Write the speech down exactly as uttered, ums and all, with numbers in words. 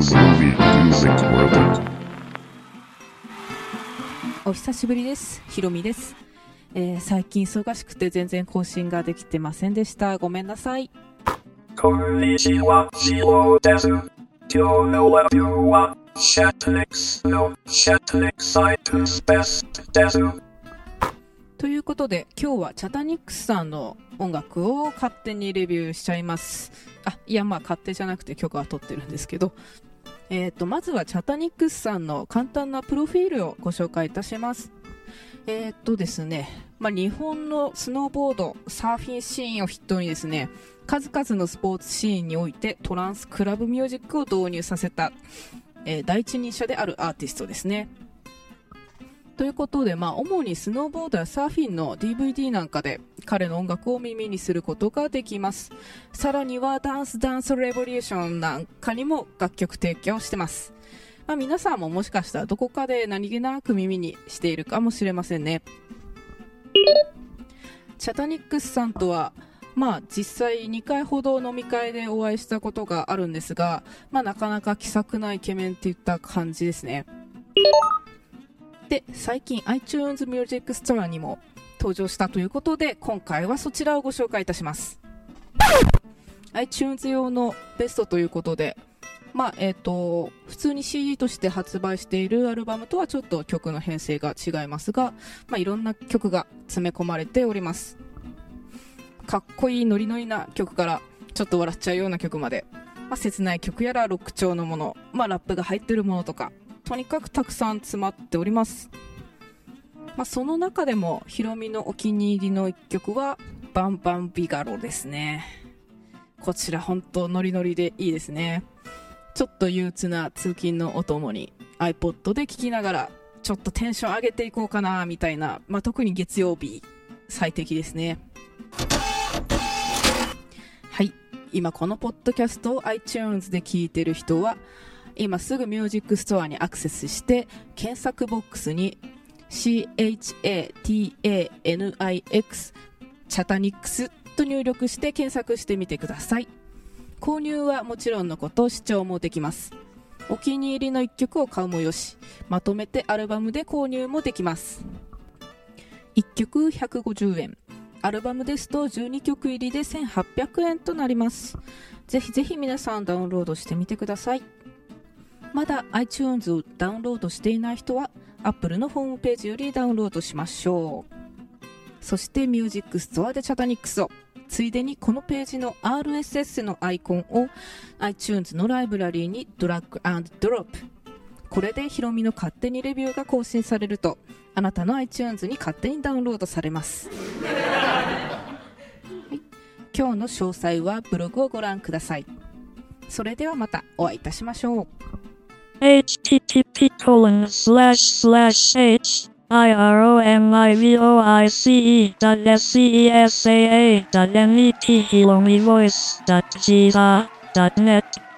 Who's Movie Music World。 お久しぶりです。ひろみです、えー、最近忙しくて全然更新ができてませんでした。ごめんなさい。 こんにちは、ジローです。今日のレビューはシャトニックスのシャトニックス iTunes Best です。 ということで今日はチャタニックスさんの音楽を勝手にレビューしちゃいます。あ、いやまあ勝手じゃなくて許可は取ってるんですけど、えーとまずはチャタニックスさんの簡単なプロフィールをご紹介いたします。えーとですね、まあ、日本のスノーボードサーフィンシーンを筆頭にですね、数々のスポーツシーンにおいてトランスクラブミュージックを導入させた、えー、第一人者であるアーティストですね。ということで、まあ、主にスノーボードやサーフィンの ディーブイディー なんかで彼の音楽を耳にすることができます。さらにはダンスダンスレボリューションなんかにも楽曲提供してます。まあ、皆さんももしかしたらどこかで何気なく耳にしているかもしれませんね。チャタニックスさんとはまあ実際にかいほど飲み会でお会いしたことがあるんですが、まあ、なかなか気さくなイケメンっていった感じですね。で、最近 iTunes Music Store にも登場したということで、今回はそちらをご紹介いたします。 iTunes 用のベストということで、まあえーと普通に シーディー として発売しているアルバムとはちょっと曲の編成が違いますが、まあ、いろんな曲が詰め込まれております。かっこいいノリノリな曲からちょっと笑っちゃうような曲まで、まあ、切ない曲やらロック調のもの、まあ、ラップが入ってるものとか、とにかくたくさん詰まっております。まあ、その中でもヒロミのお気に入りの一曲はバンバンビガロですね。こちら本当ノリノリでいいですね。ちょっと憂鬱な通勤のお供に iPod で聴きながらちょっとテンション上げていこうかなみたいな、まあ、特に月曜日最適ですね。はい、今このポッドキャストを iTunes で聴いてる人は今すぐミュージックストアにアクセスして検索ボックスに シーエイチエーティーエーエヌアイエックス チャタニックスと入力して検索してみてください。購入はもちろんのこと視聴もできます。お気に入りのいっきょくを買うもよし、まとめてアルバムで購入もできます。いっきょくひゃくごじゅうえん、アルバムですとじゅうにきょく入りでせんはっぴゃくえんとなります。ぜひぜひ皆さんダウンロードしてみてください。まだ iTunes をダウンロードしていない人は Apple のホームページよりダウンロードしましょう。そしてミュージックストアでチャタニックスを、ついでにこのページの アールエスエス のアイコンを iTunes のライブラリーにドラッグ&ドロップ。これでヒロミの勝手にレビューが更新されると、あなたの iTunes に勝手にダウンロードされます。はい、今日の詳細はブログをご覧ください。それではまたお会いいたしましょう。 エイチティーティーピーコロンスラッシュスラッシュエイチアイアールオーエムアイブイオーアイシーイードットエスイーエスエーエードットネット ヒロミボイスドットジーザードットネット